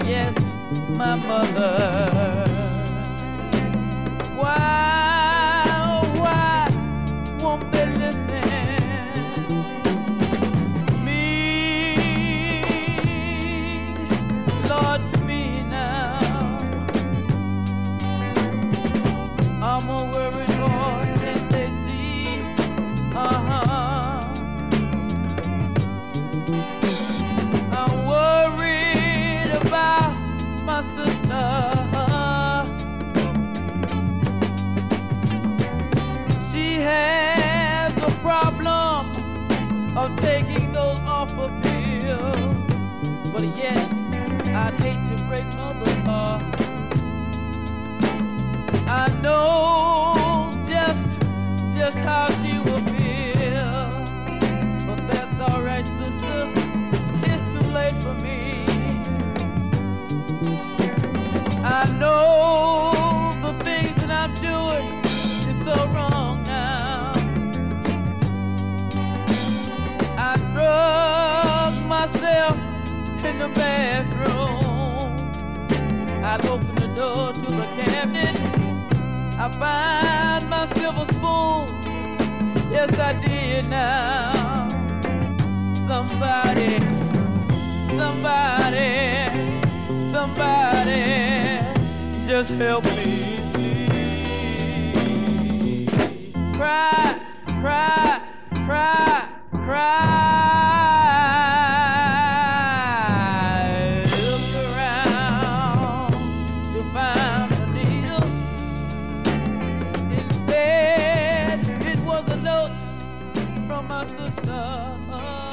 yes, my mother. Why won't they listen? Me, Lord, to me now. I'm a worried boy, can't they see? I'm worried about my sister. She has a problem of taking those awful pills. But yes, I'd hate to break mother's heart. I know just how she will feel. But that's alright, sister. It's too late for me. I know the things that I'm doing is so wrong now. I drug myself in the bathroom. I'd open the door to the cabinet. I find my silver spoon. Yes, I did now. Somebody just help me please. Cry, cry, cry, cry. Look around to find the needle. Instead, it was a note from my sister.